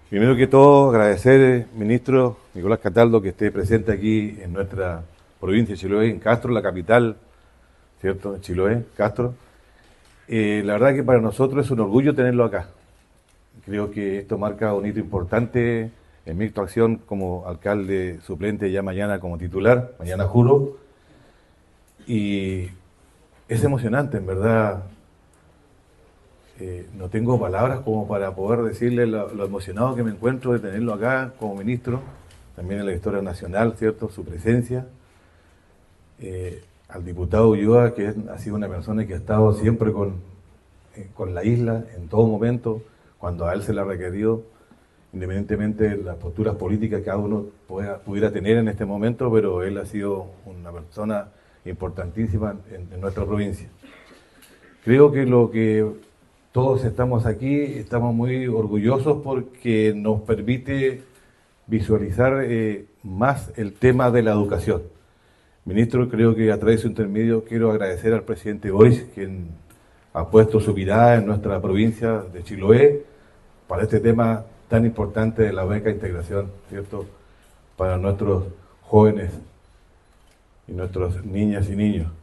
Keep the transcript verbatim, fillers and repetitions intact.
Primero que todo, agradecer, ministro Nicolás Cataldo, que esté presente aquí en nuestra provincia de Chiloé, en Castro, la capital, ¿cierto? En Chiloé, Castro. Eh, la verdad que para nosotros es un orgullo tenerlo acá. Creo que esto marca un hito importante en mi actuación como alcalde suplente, ya mañana como titular, mañana juro. Y es emocionante, en verdad. Eh, no tengo palabras como para poder decirle lo, lo emocionado que me encuentro de tenerlo acá como ministro, también en la historia nacional, ¿cierto? Su presencia. Eh, al diputado Ulloa, que es, ha sido una persona que ha estado siempre con, eh, con la isla en todo momento, cuando a él se le ha requerido, independientemente de las posturas políticas que cada uno pueda, pudiera tener en este momento, pero él ha sido una persona importantísima en, en nuestra provincia. Creo que lo que todos estamos aquí, estamos muy orgullosos porque nos permite visualizar eh, más el tema de la educación. Ministro, creo que a través de su intermedio quiero agradecer al presidente Boric, quien ha puesto su mirada en nuestra provincia de Chiloé para este tema tan importante de la beca de integración, ¿cierto? Para nuestros jóvenes y nuestras niñas y niños.